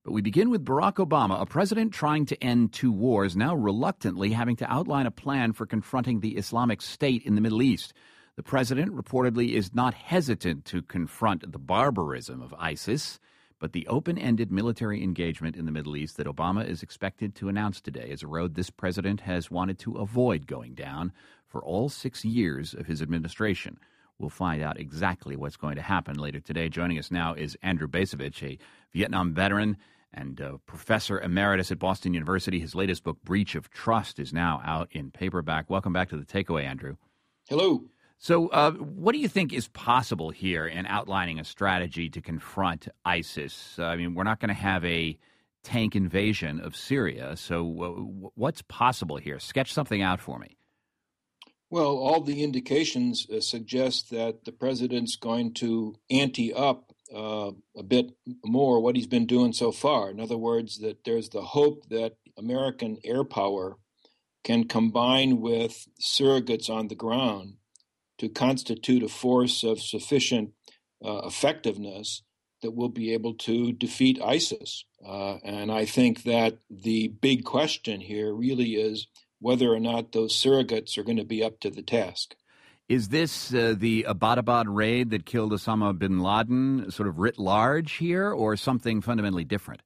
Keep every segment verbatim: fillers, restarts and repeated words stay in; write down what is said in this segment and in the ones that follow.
But we begin with Barack Obama, a president trying to end two wars, now reluctantly having to outline a plan for confronting the Islamic State in the Middle East. The president reportedly is not hesitant to confront the barbarism of ISIS, but the open-ended military engagement in the Middle East that Obama is expected to announce today is a road this president has wanted to avoid going down for all six years of his administration. We'll find out exactly what's going to happen later today. Joining us now is Andrew Bacevich, a Vietnam veteran and uh, professor emeritus at Boston University. His latest book, Breach of Trust, is now out in paperback. Welcome back to The Takeaway, Andrew. Hello. So uh, what do you think is possible here in outlining a strategy to confront ISIS? Uh, I mean, we're not going to have a tank invasion of Syria. So uh, what's possible here? Sketch something out for me. Well, all the indications uh, suggest that the president's going to ante up uh, a bit more what he's been doing so far. In other words, that there's the hope that American air power can combine with surrogates on the ground to constitute a force of sufficient uh, effectiveness that will be able to defeat ISIS. Uh, and I think that the big question here really is whether or not those surrogates are going to be up to the task. Is this uh, the Abbottabad raid that killed Osama bin Laden sort of writ large here, or something fundamentally different?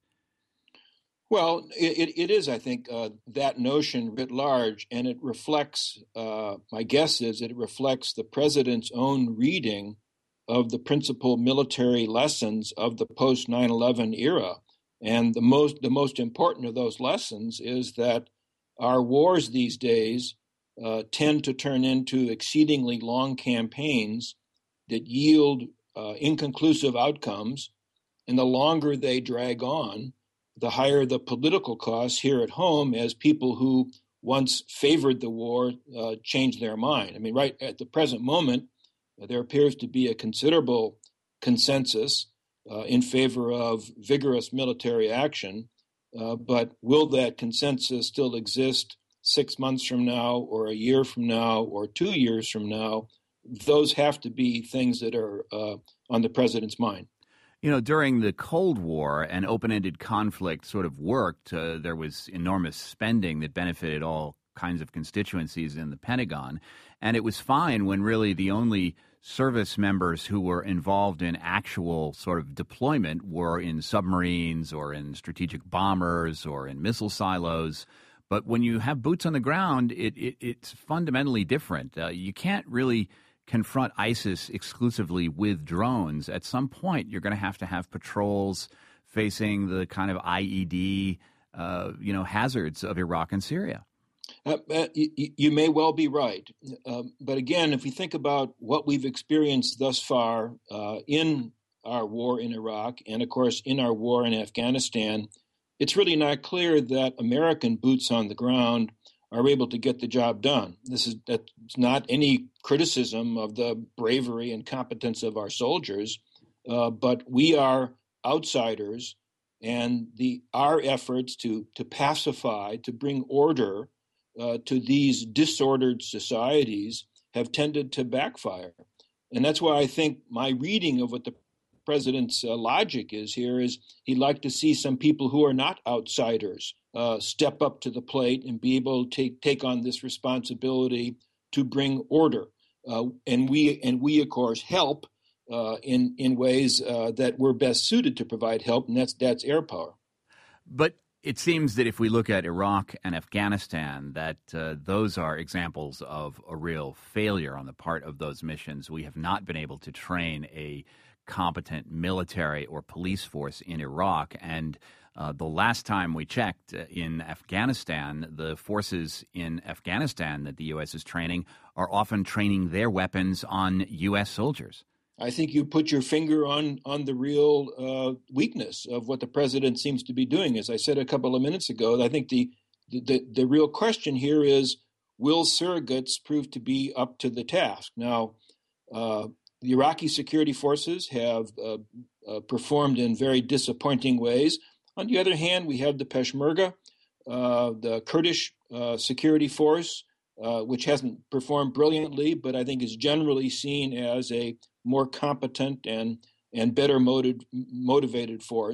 Well, it, it is, I think, uh, that notion writ large, and it reflects, uh, my guess is it reflects the president's own reading of the principal military lessons of the post nine eleven era. And the most, the most important of those lessons is that our wars these days uh, tend to turn into exceedingly long campaigns that yield uh, inconclusive outcomes, and the longer they drag on, the higher the political costs here at home as people who once favored the war uh, change their mind. I mean, right at the present moment, uh, there appears to be a considerable consensus uh, in favor of vigorous military action. Uh, but will that consensus still exist six months from now or a year from now or two years from now? Those have to be things that are uh, on the president's mind. You know, during the Cold War, an open-ended conflict sort of worked. Uh, there was enormous spending that benefited all kinds of constituencies in the Pentagon. And it was fine when really the only service members who were involved in actual sort of deployment were in submarines or in strategic bombers or in missile silos. But when you have boots on the ground, it, it, it's fundamentally different. Uh, you can't really confront ISIS exclusively with drones. At some point, you're going to have to have patrols facing the kind of I E D, uh, you know, hazards of Iraq and Syria. Uh, uh, you, you may well be right. Uh, but again, if we think about what we've experienced thus far uh, in our war in Iraq and, of course, in our war in Afghanistan, it's really not clear that American boots on the ground are able to get the job done. This is that's not any criticism of the bravery and competence of our soldiers, uh, but we are outsiders, and the our efforts to to pacify, to bring order uh, to these disordered societies have tended to backfire. And that's why I think my reading of what the president's uh, logic is here is he'd like to see some people who are not outsiders uh, step up to the plate and be able to take, take on this responsibility to bring order. Uh, and we, and we of course, help uh, in in ways uh, that we're best suited to provide help, and that's that's air power. But it seems that if we look at Iraq and Afghanistan, that uh, those are examples of a real failure on the part of those missions. We have not been able to train a competent military or police force in Iraq. And uh, the last time we checked uh, in Afghanistan, the forces in Afghanistan that the U S is training are often training their weapons on U S soldiers. I think you put your finger on on the real uh, weakness of what the president seems to be doing. As I said a couple of minutes ago, I think the the, the real question here is, will surrogates prove to be up to the task? Now, uh, the Iraqi security forces have uh, uh, performed in very disappointing ways. On the other hand, we have the Peshmerga, uh, the Kurdish uh, security force, uh, which hasn't performed brilliantly, but I think is generally seen as a more competent and and better motiv- motivated force.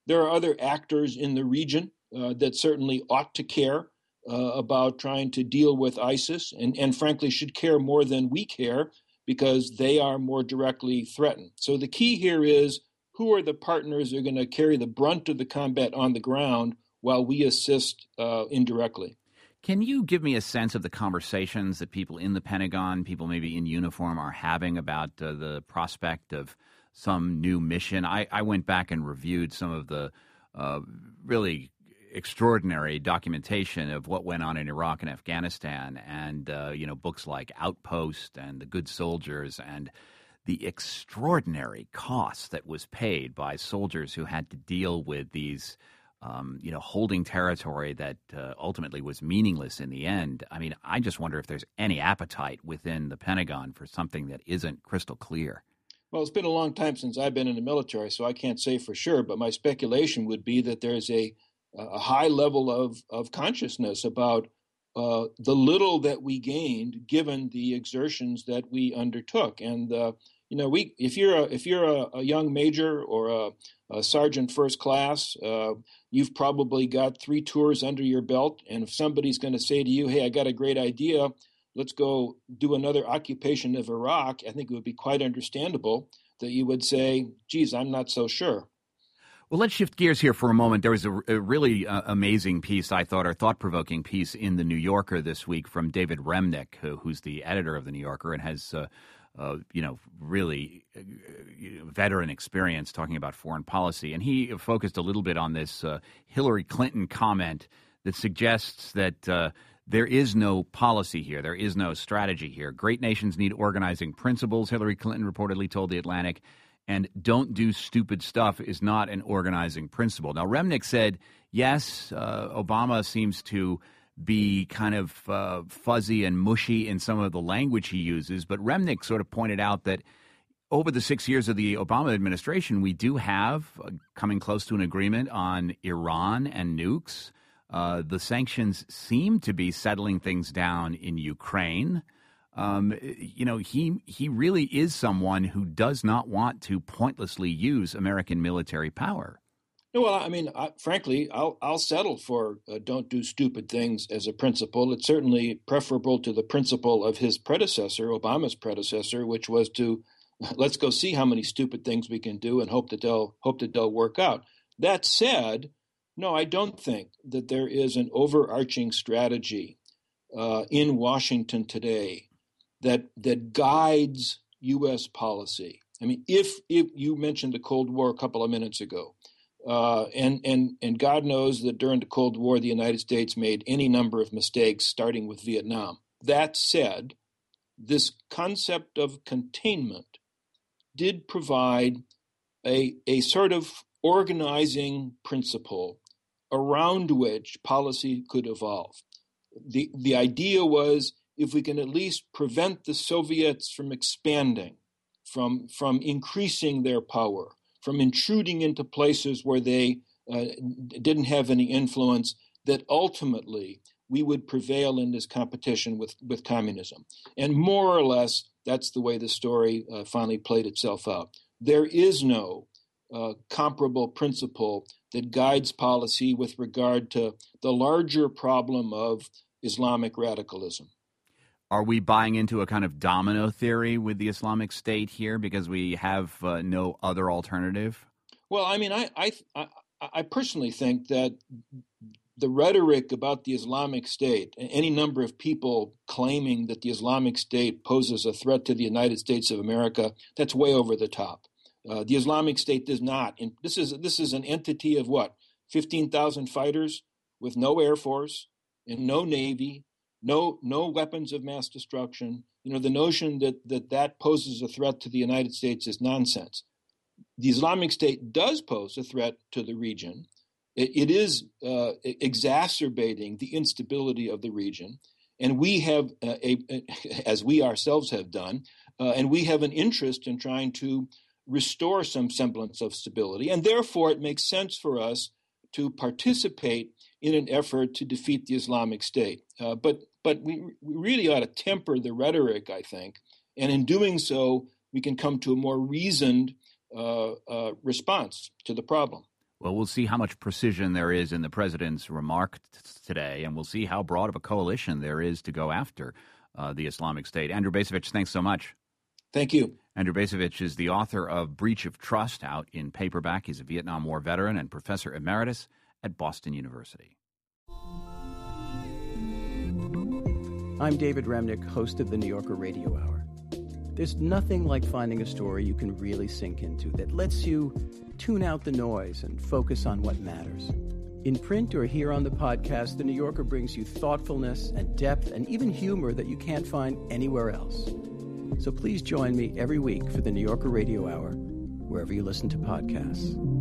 There are other actors in the region uh, that certainly ought to care uh, about trying to deal with ISIS, and, and frankly should care more than we care because they are more directly threatened. So the key here is, who are the partners who are going to carry the brunt of the combat on the ground while we assist uh, indirectly? Can you give me a sense of the conversations that people in the Pentagon, people maybe in uniform, are having about uh, the prospect of some new mission? I, I went back and reviewed some of the uh, really extraordinary documentation of what went on in Iraq and Afghanistan, and uh, you know, books like Outpost and The Good Soldiers, and the extraordinary cost that was paid by soldiers who had to deal with these Um, you know, holding territory that uh, ultimately was meaningless in the end. I mean, I just wonder if there's any appetite within the Pentagon for something that isn't crystal clear. Well, it's been a long time since I've been in the military, so I can't say for sure, but my speculation would be that there's a, a high level of, of consciousness about uh, the little that we gained given the exertions that we undertook. And, uh, you know, we if you're a, if you're a, a young major or a, a sergeant first class, uh, you've probably got three tours under your belt. And if somebody's going to say to you, hey, I got a great idea, let's go do another occupation of Iraq, I think it would be quite understandable that you would say, geez, I'm not so sure. Well, let's shift gears here for a moment. There was a, a really uh, amazing piece, I thought, or thought-provoking piece in The New Yorker this week from David Remnick, who, who's the editor of The New Yorker and has, uh, uh, you know, really uh, veteran experience talking about foreign policy. And he focused a little bit on this uh, Hillary Clinton comment that suggests that uh, there is no policy here. There is no strategy here. Great nations need organizing principles, Hillary Clinton reportedly told The Atlantic. And don't do stupid stuff is not an organizing principle. Now, Remnick said, yes, uh, Obama seems to be kind of uh, fuzzy and mushy in some of the language he uses. But Remnick sort of pointed out that over the six years of the Obama administration, we do have uh, coming close to an agreement on Iran and nukes. Uh, the sanctions seem to be settling things down in Ukraine. Um, you know, he he really is someone who does not want to pointlessly use American military power. Well, I mean, I, frankly, I'll I'll settle for uh, don't do stupid things as a principle. It's certainly preferable to the principle of his predecessor, Obama's predecessor, which was to let's go see how many stupid things we can do and hope that they'll hope that they'll work out. That said, no, I don't think that there is an overarching strategy uh, in Washington today that that guides U S policy. I mean, if if you mentioned the Cold War a couple of minutes ago, uh, and and and God knows that during the Cold War, the United States made any number of mistakes, starting with Vietnam. That said, this concept of containment did provide a a sort of organizing principle around which policy could evolve. The the idea was, if we can at least prevent the Soviets from expanding, from, from increasing their power, from intruding into places where they uh, didn't have any influence, that ultimately we would prevail in this competition with, with communism. And more or less, that's the way the story uh, finally played itself out. There is no uh, comparable principle that guides policy with regard to the larger problem of Islamic radicalism. Are we buying into a kind of domino theory with the Islamic State here because we have uh, no other alternative? Well, I mean, I, I I I personally think that the rhetoric about the Islamic State, any number of people claiming that the Islamic State poses a threat to the United States of America, that's way over the top. Uh, the Islamic State does not. And this is this is an entity of what, fifteen thousand fighters with no air force and no navy. No, no weapons of mass destruction. You know, the notion that, that that poses a threat to the United States is nonsense. The Islamic State does pose a threat to the region. It, it is uh, exacerbating the instability of the region, and we have, uh, a, a, as we ourselves have done, uh, and we have an interest in trying to restore some semblance of stability, and therefore it makes sense for us to participate in an effort to defeat the Islamic State. Uh, but but we, we really ought to temper the rhetoric, I think, and in doing so, we can come to a more reasoned uh, uh, response to the problem. Well, we'll see how much precision there is in the president's remark t- today, and we'll see how broad of a coalition there is to go after uh, the Islamic State. Andrew Bacevich, thanks so much. Thank you. Andrew Bacevich is the author of Breach of Trust, out in paperback. He's a Vietnam War veteran and professor emeritus at Boston University. I'm David Remnick, host of the New Yorker Radio Hour. There's nothing like finding a story you can really sink into that lets you tune out the noise and focus on what matters. In print or here on the podcast, The New Yorker brings you thoughtfulness and depth and even humor that you can't find anywhere else. So please join me every week for the New Yorker Radio Hour, wherever you listen to podcasts.